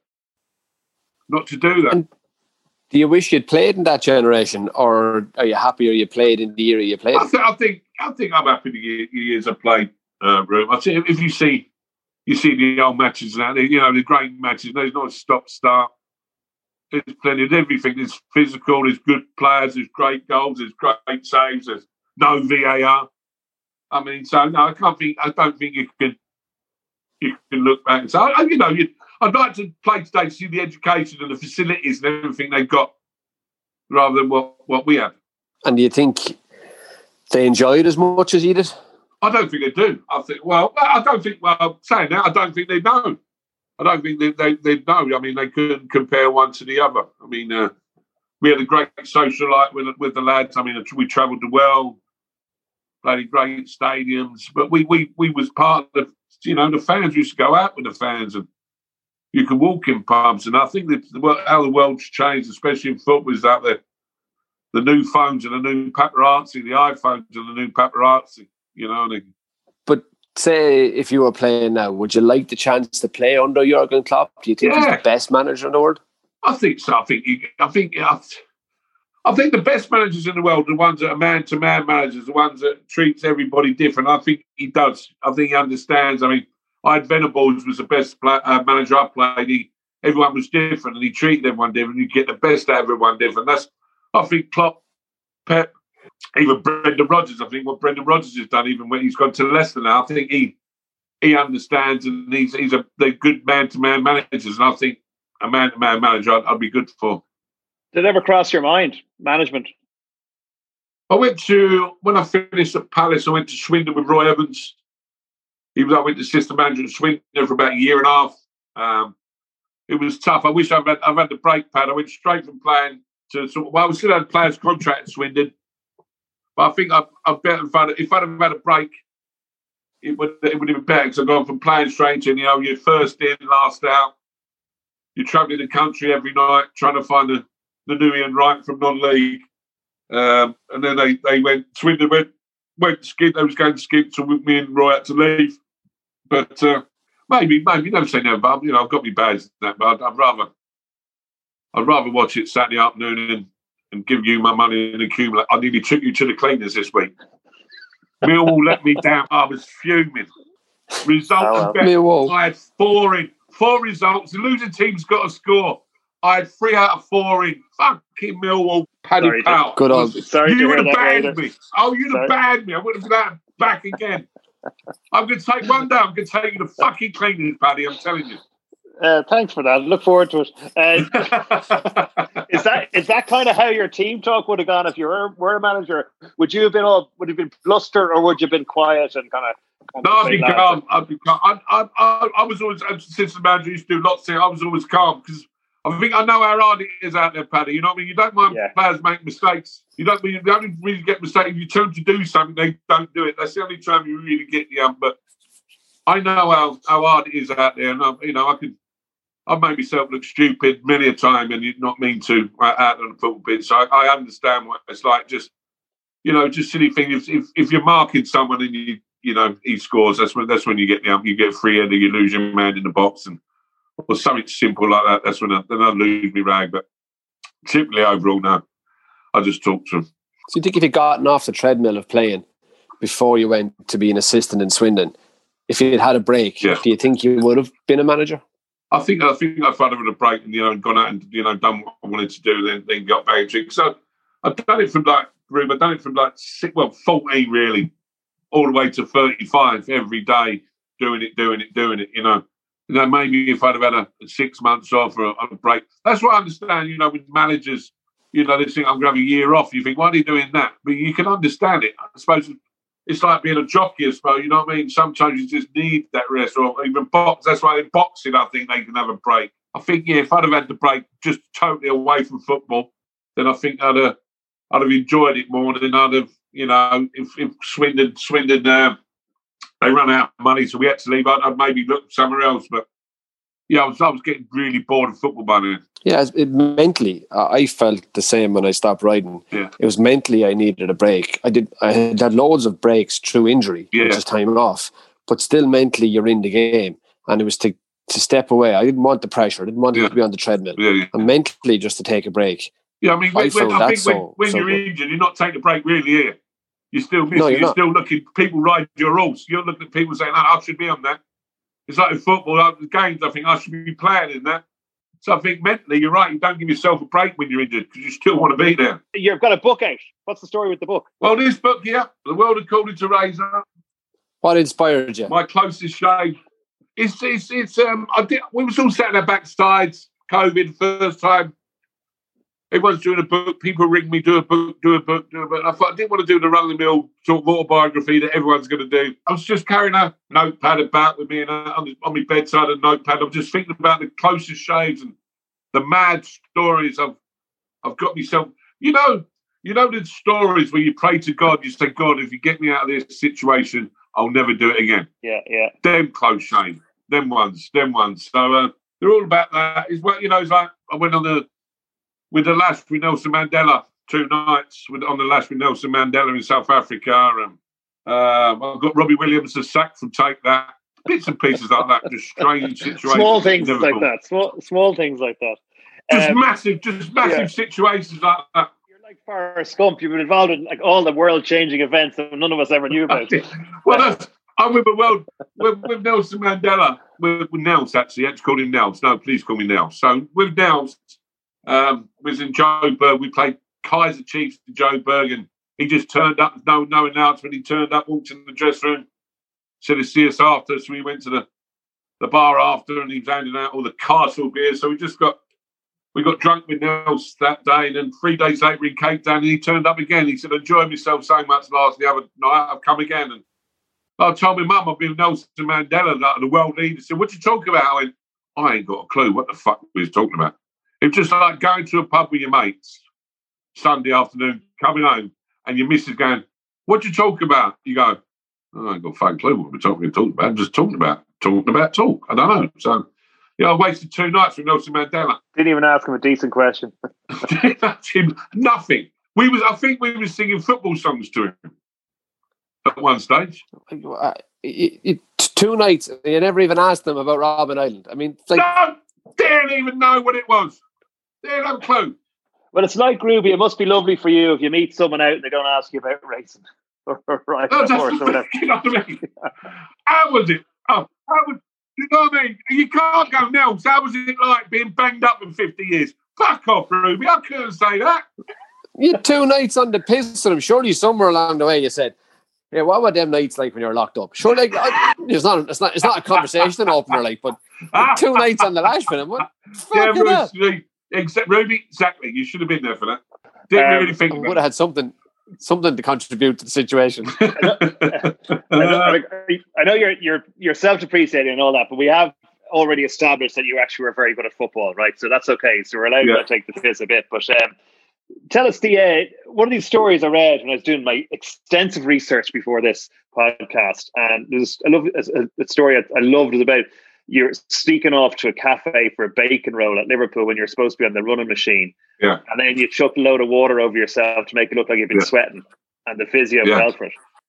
not to do that. And do you wish you'd played in that generation, or are you happier you played in the year you played? I, th- I think I think I'm happy the year, years I played. Uh, room. I see if you see you see the old matches now, you know the great matches. There's no stop start. There's plenty of everything. There's physical. There's good players. There's great goals. There's great saves. There's no V A R. I mean, so no, I can't think. I don't think you can. You can look back and say, I, you know, you, I'd like to play today to see the education and the facilities and everything they've got, rather than what, what we have. And do you think they enjoy it as much as you did? I don't think they do. I think. Well, I don't think. Well, saying that, I don't think they know. I don't think they they, they know. I mean, they couldn't compare one to the other. I mean, uh, we had a great social life with with the lads. I mean, we travelled the world, played in great stadiums, but we we we was part of the. You know, the fans used to go out with the fans, and you could walk in pubs. And I think that the, how the world's changed, especially in football, is that the the new phones and the new paparazzi, the iPhones and the new paparazzi. You know, they, but say if you were playing now, would you like the chance to play under Jurgen Klopp? Do you think yeah. he's the best manager in the world? I think so. I think you, I think I, I think the best managers in the world are the ones that are man-to-man managers, the ones that treats everybody different. I think he does. I think he understands. I mean, I had Venables was the best play, uh, manager I played. He, everyone was different, and he treated everyone different. You get the best out of everyone different. That's I think Klopp, Pep, even Brendan Rodgers. I think what Brendan Rodgers has done, even when he's gone to Leicester now, I think he he understands, and he's he's a they're good man-to-man managers. And I think a man-to-man manager I'd, I'd be good for. Did it ever cross your mind, management? I went to, when I finished at Palace, I went to Swindon with Roy Evans. He was, I went to assistant manager at Swindon for about a year and a half. Um, it was tough. I wish I've had, I've had the brake pad. I went straight from playing to, sort of, well, I was still had a player's contract at Swindon. But I think I've, I've better, if I'd, if I'd have had a break, it would, it would have been better, because I've gone from playing straight to, you know, you're first in, last out. You're travelling the country every night, trying to find the the new Ian Wright from non-league. Um, and then they, they went, Swindon went, went to skip, they was going to skip, so me and Roy had to leave. But uh, maybe, maybe, never say never, but, you know, I've got me bags and that, but I'd, I'd rather, I'd rather watch it Saturday afternoon and, and give you my money and accumulate. I nearly took you to the cleaners this week. Millwall let me down. I was fuming. Result, oh, well. I had four in, four results. The losing team's got to score. I had three out of four in. Fucking Millwall, Paddy Sorry, Powell. Good on. Sorry you to would hear have that, banned Raider. me. Oh, you'd have Sorry. banned me. I would have been back again. I'm going to take one day. I'm going to take you to fucking cleaners, Paddy. I'm telling you. Uh, thanks for that. Look forward to it. Uh, is that is that kind of how your team talk would have gone if you were, were a manager? Would you have been all? Would you have been blustered, or would you have been quiet and kind of? No, I'd be calm. I'd be calm. I, I, I, I was always, as assistant manager, used to do lots of. I was always calm because I think I know how hard it is out there, Paddy. You know what I mean? You don't mind Yeah. players make mistakes. You don't. You don't really get mistakes. If you tell them to do something, they don't do it. That's the only time you really get the um. But I know how, how hard it is out there, and I, you know I could. I've made myself look stupid many a time, and you not mean to uh, out on the football pitch. So I, I understand what it's like. Just you know, just silly thing. If, if if you're marking someone and you you know, he scores. That's when that's when you get the you get free header, you lose your man in the box, and or something simple like that. That's when I, then I lose me rag. But typically overall, no, I just talk to him. So you think if you'd gotten off the treadmill of playing before you went to be an assistant in Swindon, if you had had a break, yeah. do you think you would have been a manager? I think I think I've had a break and you know gone out and you know done what I wanted to do, then then got back into it. So I've done it from like Rube, I've done it from like six, well fourteen really, all the way to thirty-five every day, doing it, doing it, doing it. You know, you know maybe if I'd have had a, a six months off or a, a break, that's what I understand. You know, with managers, you know, they think I'm going to have a year off. You think, why are they doing that? But you can understand it. I suppose it's like being a jockey, I suppose. You know what I mean? Sometimes you just need that rest, or even box. That's why in boxing, I think they can have a break. I think, yeah, if I'd have had the break just totally away from football, then I think I'd have, I'd have enjoyed it more than I'd have, you know, if, if Swindon, Swindon, uh, they run out of money, so we had to leave. I'd, I'd maybe look somewhere else, but yeah, I was, I was getting really bored of football by then. Yeah, it, mentally, uh, I felt the same when I stopped riding. Yeah. It was mentally I needed a break. I did. I had had loads of breaks through injury, yeah. which is time off. But still, mentally, you're in the game, and it was to to step away. I didn't want the pressure. I didn't want yeah. it to be on the treadmill. Yeah, yeah. And mentally, just to take a break. Yeah, I mean, when, I, when, I think so, when, when so you're good. injured, you're not taking a break really here. You're still missing. No, you're, you're not. still looking. People ride your horse. You're looking at people saying, oh, I should be on that. It's like in football, like the games, I think I should be playing in that. So I think mentally, you're right. You don't give yourself a break when you're injured because you still want to be there. You've got a book out. What's the story with the book? Well, this book here, The World According to Razor. What inspired you? My closest shave. It's, it's, it's, um, I did, we was all sat there backstage, COVID, first time. Everyone's doing a book. People ring me, do a book, do a book, do a book. And I thought I didn't want to do the run-of-the-mill sort of autobiography that everyone's going to do. I was just carrying a notepad about with me and uh, on, on my bedside, a notepad. I'm just thinking about the closest shaves and the mad stories I've I've got myself. You know, you know the stories where you pray to God. You say, God, if you get me out of this situation, I'll never do it again. Yeah, yeah. Them close shave, them ones, them ones. So uh, they're all about that. It's what you know. It's like I went on the. With the Lash with Nelson Mandela, two nights with, on the Lash with Nelson Mandela in South Africa. And um, I've got Robbie Williams the sack from Take That. Bits and pieces like that, just strange situations. Small things like that. Small, small things like that. Just um, massive, just massive yeah. situations like that. You're like Forrest Gump. You've been involved in like all the world-changing events that none of us ever knew about. Well, that's, I'm with the world with, with Nelson Mandela. With, with Nels, actually. I had to call him Nels. No, please call me Nels. So with Nels, Um, was in Joburg. We played Kaiser Chiefs in Joburg, and he just turned up. No, no announcement. He turned up, walked in the dressing room, said to see us after. So we went to the, the bar after, and he was handing out all the Castle beer. So we just got we got drunk with Nels that day, and then three days later in Cape Town, and he turned up again. He said, "I enjoyed myself so much last the other night. I've come again." And I told my mum I've been with Nelson Mandela, like the world leader. She said, "What you talking about?" I went, "I ain't got a clue what the fuck we was talking about." It's just like going to a pub with your mates Sunday afternoon, coming home, and your missus going, "What you talking about?" You go, oh, "I ain't got a fucking clue what we're talking, talking about. I'm just talking about, talking about talk. I don't know." So, yeah, I wasted two nights with Nelson Mandela. Didn't even ask him a decent question. Didn't ask him nothing. We was, I think we were singing football songs to him at one stage. Uh, it, it, two nights, you never even asked them about Robben Island. I mean, it's like... No, didn't even know what it was. They didn't have a clue. Well, it's like Ruby. It must be lovely for you if you meet someone out and they don't ask you about racing. Right, no, of course, or whatever. You know what I mean? How was it? Oh, how was, you know what I mean? You can't go now. So how was it like being banged up in fifty years? Fuck off, Ruby. I couldn't say that. You had two nights on the piss, and I'm surely somewhere along the way you said, "Yeah, what were them nights like when you're locked up?" Sure, like it's not, it's not, it's not a conversation opener, like, but two nights on the Lash for them. What? Yeah, Ruby, except Ruby, exactly. You should have been there for that. Didn't um, really think I about would have had something, something to contribute to the situation. I, know, I, know, I know you're you're you're self-depreciating and all that, but we have already established that you actually were very good at football, right? So that's okay. So we're allowed yeah. to take the piss a bit, but. Um, Tell us the uh, one of these stories I read when I was doing my extensive research before this podcast, and there's I love a, a story I, I loved was about you're sneaking off to a cafe for a bacon roll at Liverpool when you're supposed to be on the running machine, yeah, and then you chuck a load of water over yourself to make it look like you've been yeah. sweating, and the physio yeah. fell for it.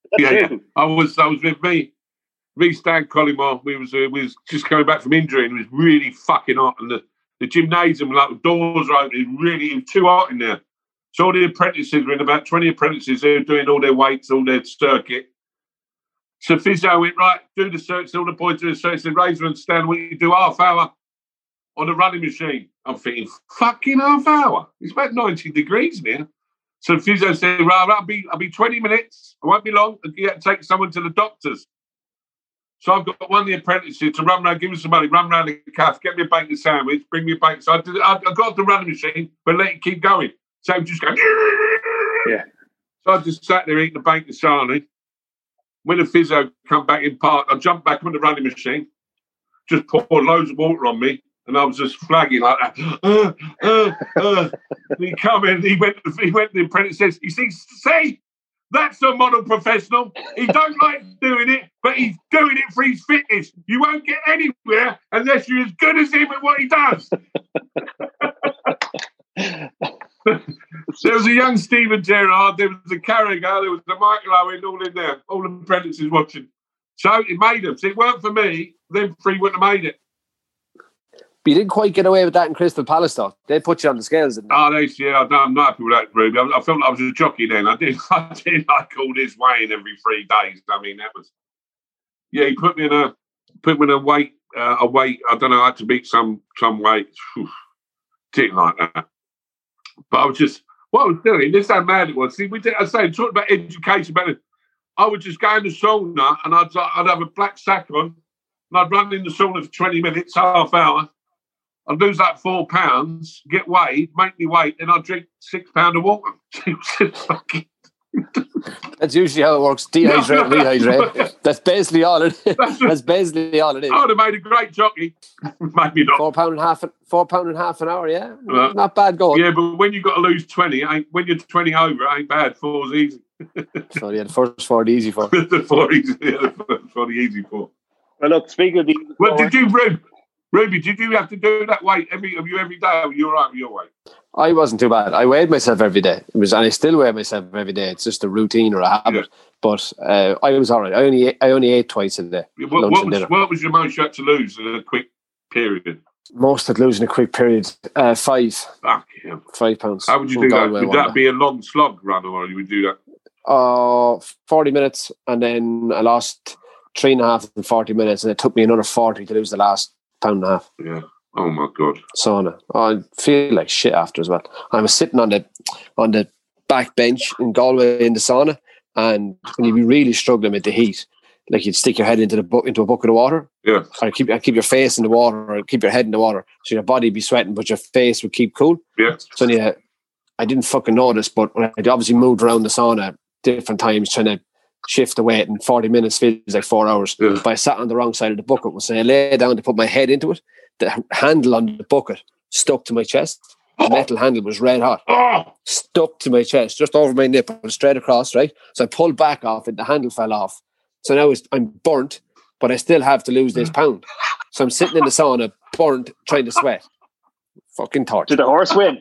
yeah, I was I was with me, me Stan Collymore. We was uh, we was just coming back from injury, and it was really fucking hot, and the, the gymnasium, like the doors were open, it was really it was too hot in there. So all the apprentices were in, about twenty apprentices who were doing all their weights, all their circuit. So physio went, right, do the circuit, all the boys do the circuit, said, Razor and Stan, we do half hour on the running machine. I'm thinking, fucking half hour? It's about ninety degrees in here. So physio said, right, I'll be, I'll be twenty minutes. I won't be long. I'll get to take someone to the doctors. So I've got one of the apprentices to run around, give me some money, run around the cafe, get me a bacon sandwich, bring me a bacon. So I, did, I, I got off the running machine, but let it keep going. So I'm just going, yeah. So I just sat there eating the bacon sandwich. When the physio come back in park, I jumped back on the running machine, just poured loads of water on me, and I was just flagging like that. Uh, uh, uh. He come in, he went, he went to the apprentice, says, you see, see, that's a model professional. He don't like doing it, but he's doing it for his fitness. You won't get anywhere unless you're as good as him at what he does. There was a young Stephen Gerrard, there was a Carragher, there was a Michael Owen, all in there, all the apprentices watching. So it made them. So it weren't for me, them three wouldn't have made it. But you didn't quite get away with that in Crystal Palace, though. They put you on the scales, didn't they? Oh, they, yeah, I'm not happy with that, Ruby. I, I felt like I was a jockey then. I did, I did like all this weighing every three days. I mean, that was, yeah, he put me in a, put me in a weight, uh, a weight, I don't know, I had to beat some, some weight. Whew. Didn't like that. But I was just, what I was doing, this is how mad it was. See, we did, I say, talking about education, about it, I would just go in the sauna and I'd, I'd have a black sack on and I'd run in the sauna for twenty minutes, half hour. I'd lose like four pounds, get weighed, make me weight, and I'd drink six pounds of water. That's usually how it works. Dehydrate, rehydrate. That's basically all it is. That's, That's basically all it is. I would have made a great jockey. Maybe not. Four pound and half, four pound and half an hour. Yeah, uh, not bad going. Yeah, but when you got to lose twenty, ain't, when you're twenty over, it ain't bad. Four's easy. So yeah, the first four, the easy four. the four easy, yeah, the first four, the easy four. Well, look, speaking of the, well, did you, Ruby? Ruby, did you have to do that weight every of you every day? Or you all right with your weight? I wasn't too bad. I weighed myself every day. It was, and I still weigh myself every day. It's just a routine or a habit. Yeah. But uh, I was all right. I only ate, I only ate twice a day. Yeah, what, what, was, what was your most you had to lose in a quick period? Most I'd lose in a quick period. Uh, five. Fuck yeah. Five pounds. How would you do that? Would that be a long slog run, or you would do that? Uh, forty minutes, and then I lost three and a half in forty minutes, and it took me another forty to lose the last pound and a half. Yeah. Oh my god. Sauna. Oh, I feel like shit after as well. I was sitting on the on the back bench in Galway in the sauna, and when you'd be really struggling with the heat, like you'd stick your head into the bu- into a bucket of water. Yeah. Or keep keep your face in the water, or keep your head in the water, so your body would be sweating, but your face would keep cool. Yeah. So yeah, I didn't fucking notice, but when I obviously moved around the sauna different times trying to shift the weight, and forty minutes feels like four hours. Yeah. But I sat on the wrong side of the bucket. So I lay down to put my head into it. The handle on the bucket stuck to my chest. The metal handle was red hot. Oh. Stuck to my chest, just over my nipple, straight across, right? So I pulled back off it. The handle fell off. So now it's, I'm burnt, but I still have to lose this pound. So I'm sitting in the sauna, burnt, trying to sweat. Fucking torture. Did the horse win?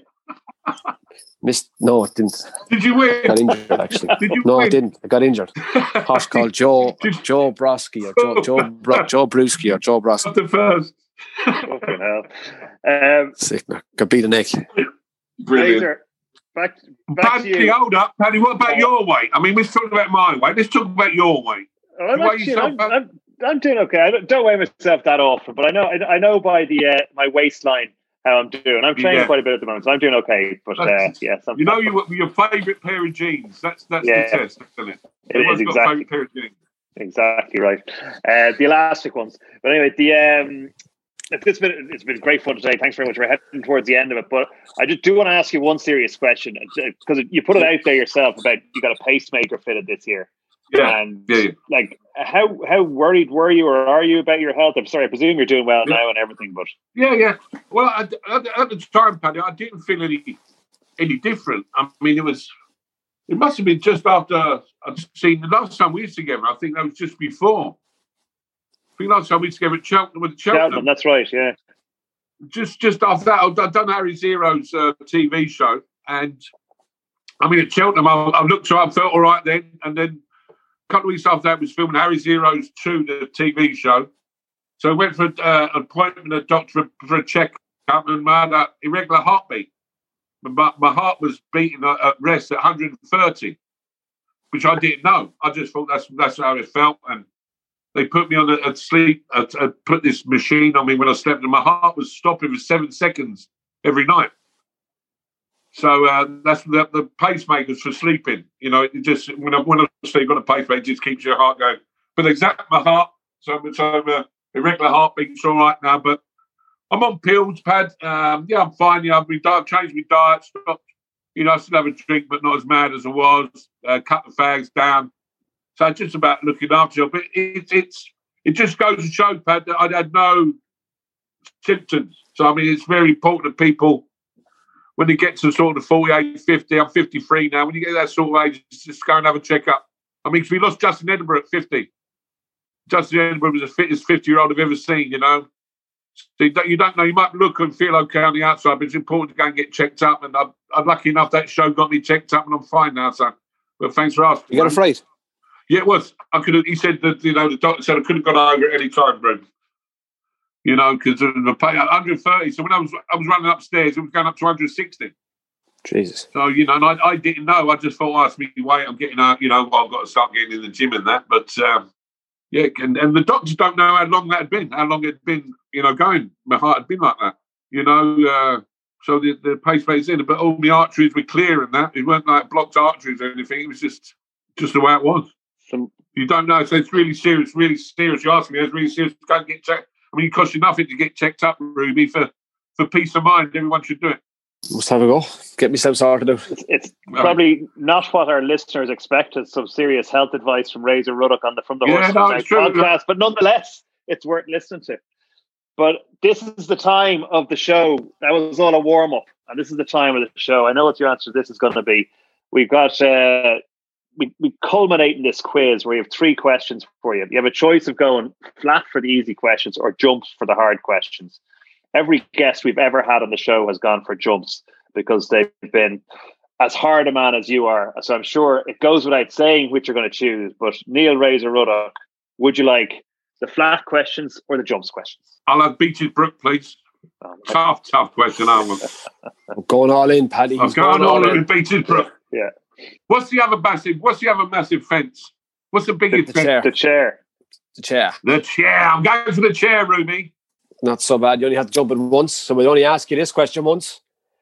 Missed, no, it didn't. Did you win? I got injured, actually. Did you no, win? I didn't. I got injured. Horse called Joe Joe Broski or Joe Joe Bro, Joe Brewski or Joe Broski. The first. Fucking hell. Um, Sick, man. Got beat a neck. Brilliant. Razor, back, back Paddy, to you. hold up. Paddy, what about your weight? I mean, we're talking about my weight. Let's talk about your weight. Oh, I'm, You weigh actually, yourself I'm, up? I'm, I'm doing okay. I don't, don't weigh myself that often, but I know I, I know by the uh, my waistline how I'm doing. I'm training Yeah. quite a bit at the moment, so I'm doing okay. But uh, That's- yeah, some, You know your, your favourite pair of jeans. That's that's Yeah. the test, isn't it? It Everyone's is got exactly. a favourite pair of jeans. exactly right. Uh, the elastic ones, but anyway, the um, it's been it's been great fun today. Thanks very much. We're heading towards the end of it, but I just do want to ask you one serious question because you put it out there yourself about you got a pacemaker fitted this year. Yeah. And Yeah, yeah. like, how how worried were you, or are you about your health? I'm sorry, I presume you're doing well Yeah. now and everything, but Yeah, yeah. Well, I, at, at the time, Paddy, I didn't feel any any different. I mean, it was. It must have been just after I'd seen the last time we was together. I think that was just before. I think last time we was together at Cheltenham with Cheltenham. Cheltenham, that's right, yeah. Just just after that, I'd, I'd done Harry Zero's uh, T V show, and I mean at Cheltenham, I, I looked so I felt all right then, and then a couple of weeks after that, was filming Harry's Heroes two, the T V show. So I went for uh, an appointment at a doctor for, for a checkup, and I had an irregular heartbeat. My, my heart was beating at, at rest at one hundred thirty, which I didn't know. I just thought that's that's how it felt. And they put me on a, a sleep, a, a, put this machine on me when I slept, and my heart was stopping for seven seconds every night. So uh, that's the, the pacemakers for sleeping. You know, it just when I when I sleep on a pacemaker, it just keeps your heart going. But exactly my heart, so so uh, irregular heartbeat's all right now. But I'm on pills, Pad. Um, yeah, I'm fine. Yeah, I've, I've changed my diet, stopped. You know, I still have a drink, but not as mad as I was. Uh, cut the fags down. So it's just about looking after you. But it, it's it just goes to show, Pad, that I had no symptoms. So I mean, it's very important that people, when they get to sort of forty-eight, fifty, I'm fifty-three now. When you get that sort of age, just go and have a checkup. I mean, because we lost Justin Edinburgh at fifty. Justin Edinburgh was the fittest fifty-year-old I've ever seen, you know. So you don't, you don't know. You might look and feel okay on the outside, but it's important to go and get checked up. And I'm, I'm lucky enough that show got me checked up, and I'm fine now. So, but thanks for asking. You got a fright? Yeah, it was. I could have. He said that, you know, the doctor said I could have gone over at any time, bro. You know, because of the pay one hundred thirty. So when I was I was running upstairs, it was going up to one hundred sixty. Jesus. So, you know, and I, I didn't know. I just thought, oh, it's me weight. I'm getting out, you know, well, I've got to start getting in the gym and that. But, um, yeah, and, and the doctors don't know how long that had been, how long it had been, you know, going. My heart had been like that, you know. Uh, so the, the pacemaker's in, but all my arteries were clear and that. It weren't like blocked arteries or anything. It was just just the way it was. Some, you don't know. So it's really serious, really serious. You ask me, it's really serious. Go and get checked. I mean, it costs you nothing to get checked up, Ruby, for, for peace of mind. Everyone should do it. Must have a go. Get myself sorted out. It's, it's probably not what our listeners expected. Some serious health advice from Razor Ruddock on the From the yeah, Horse no, it's true, podcast, but nonetheless, it's worth listening to. But this is the time of the show. That was all a warm up, and this is the time of the show. I know what your answer to this is going to be. We've got uh, we we culminate in this quiz where you have three questions for you. You have a choice of going flat for the easy questions or jumps for the hard questions. Every guest we've ever had on the show has gone for jumps because they've been as hard a man as you are. So I'm sure it goes without saying which you're going to choose. But Neil Razor Ruddock, would you like the flat questions or the jumps questions? I'll have Beaches Brook, please. Oh, tough, tough question, aren't we? I'm going all in, Paddy. I'm going, going all in with Beaches Brook. Yeah. What's the other massive? What's the other massive fence? What's the biggest the, the fence? Chair. The chair. The chair. The chair. I'm going for the chair, Ruby. Not so bad. You only have to jump in once, so we'll only ask you this question once.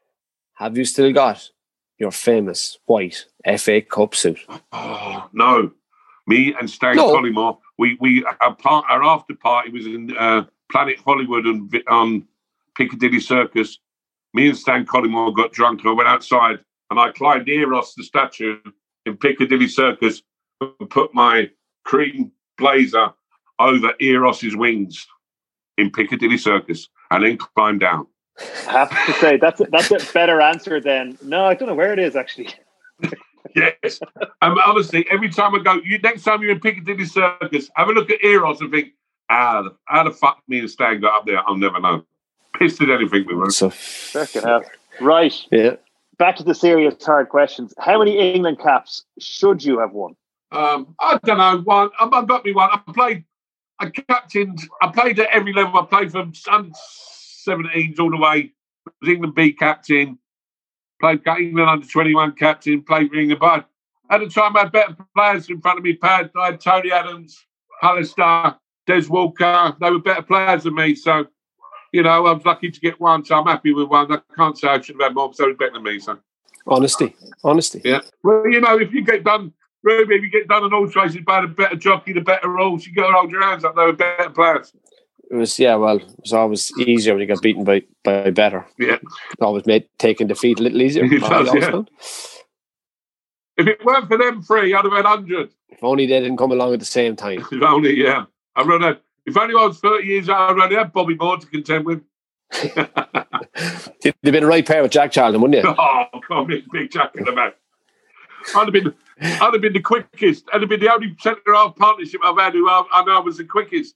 Have you still got your famous white F A Cup suit? Oh no, me and Stan no. Collymore. We we our part our after party was in uh, Planet Hollywood on on Piccadilly Circus. Me and Stan Collymore got drunk and I went outside and I climbed Eros, the statue in Piccadilly Circus, and put my cream blazer over Eros's wings in Piccadilly Circus and then climbed down. I have to say that's a, that's a better answer than no. I don't know where it is actually. Yes, and honestly, every time I go, you next time you're in Piccadilly Circus, have a look at Eros and think, ah, how the fuck me and Stan got up there? I'll never know. Pissed at anything we were. So, right. Yeah. Back to the serious hard questions. How many England caps should you have won? Um, I don't know. One. I've got me one. I played. I captained. I played at every level. I played from under seventeens all the way. Was England B captain. Played England under twenty-one captain. Played for England. But at the time, I had better players in front of me. Pad. I had Tony Adams, Alistair, Des Walker. They were better players than me. So, you know, I was lucky to get one. So I'm happy with one. I can't say I should have had more because they were better than me. So, honesty, honesty. Yeah. Well, you know, if you get done. Ruby, if you get done on all races by the better jockey, the better rules, you got to hold your hands up. They were better players. It was, yeah, well, it was always easier when you got beaten by, by better. Yeah. It always made taking defeat a little easier. It does, yeah. If it weren't for them three, I'd have had one hundred. If only they didn't come along at the same time. If only, yeah. I'd rather, if only I was thirty years old, I'd rather have Bobby Moore to contend with. You'd have been a right pair with Jack Charlton, wouldn't you? Oh, come on, big Jack in the back. I'd have been, I'd have been the quickest. I'd have been the only centre half partnership I've had who I, I know was the quickest.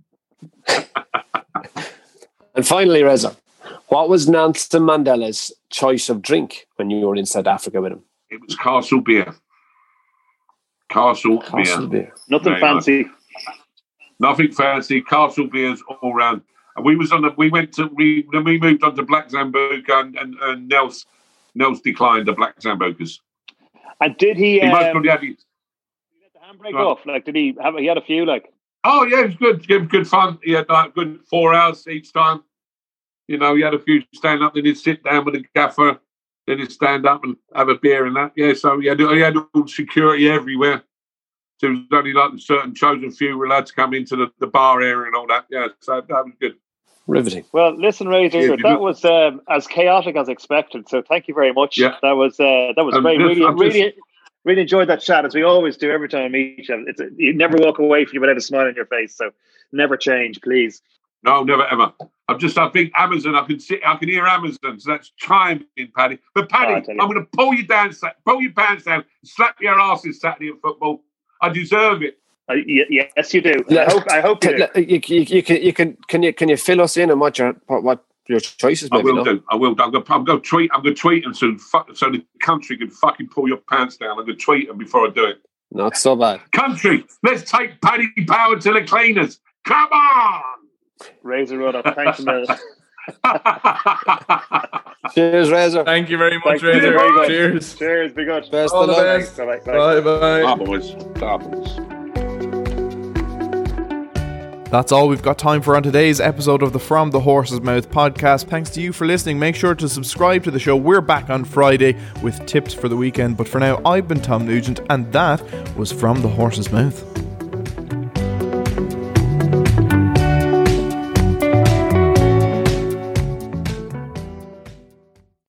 And finally, Reza, what was Nelson Mandela's choice of drink when you were in South Africa with him? It was Castle beer. Castle, Castle beer. beer. Nothing Very fancy. Nothing fancy. Castle beers all round. And we was on the. We went to. We then we moved on to Black Zambuca, and and, and Nels Nels declined the Black Zambucas. And did he? He most Um, probably had his, get the handbrake Right. off? Like, did he have? He had a few. Like, Oh yeah, it was good. Good, good fun. He had like good four hours each time. You know, he had a few stand up, then he'd sit down with the gaffer, then he'd stand up and have a beer and that. Yeah, so he had, he had all security everywhere. So it was only like a certain chosen few were allowed to come into the, the bar area and all that. Yeah, so that was good. Riveting. well, listen, Razor, Yeah, that was um, as chaotic as expected. So thank you very much. Yeah. That was uh, that was I'm great. just- Really, I'm just- really, really enjoyed that chat, as we always do every time I meet each other. It's a, you never walk away from you without a smile on your face. So never change, please. No, never ever. I'm just, I think Amazon, I can see, I can hear Amazon, so that's chiming, Paddy. But Paddy, Oh, I I'm tell you. going to pull you down, sa- pull your pants down, slap your asses Saturday at football. I deserve it. Uh, y- yes, you do. Yeah. I hope. I hope you do. You, you, you can you can can you can you fill us in on what your what, what your choices I maybe? will no? do. I will do. I'm going, I'm going to tweet. I'm going to tweet them so, fu- so the country can fucking pull your pants down. I'm going to tweet them before I do it. Not so bad. Country, let's take Paddy Power to the cleaners. Come on! Razor Run up. Thanks a million. Cheers, Razor. Thank you very much, Thank you Razor. very much. Cheers. Cheers. Be good. Best All of the luck. best. Bye. Bye. Bye bye. Ah, boys. Ah, boys. That's all we've got time for on today's episode of the From the Horse's Mouth podcast. Thanks to you for listening. Make sure to subscribe to the show. We're back on Friday with tips for the weekend. But for now, I've been Tom Nugent, and that was From the Horse's Mouth.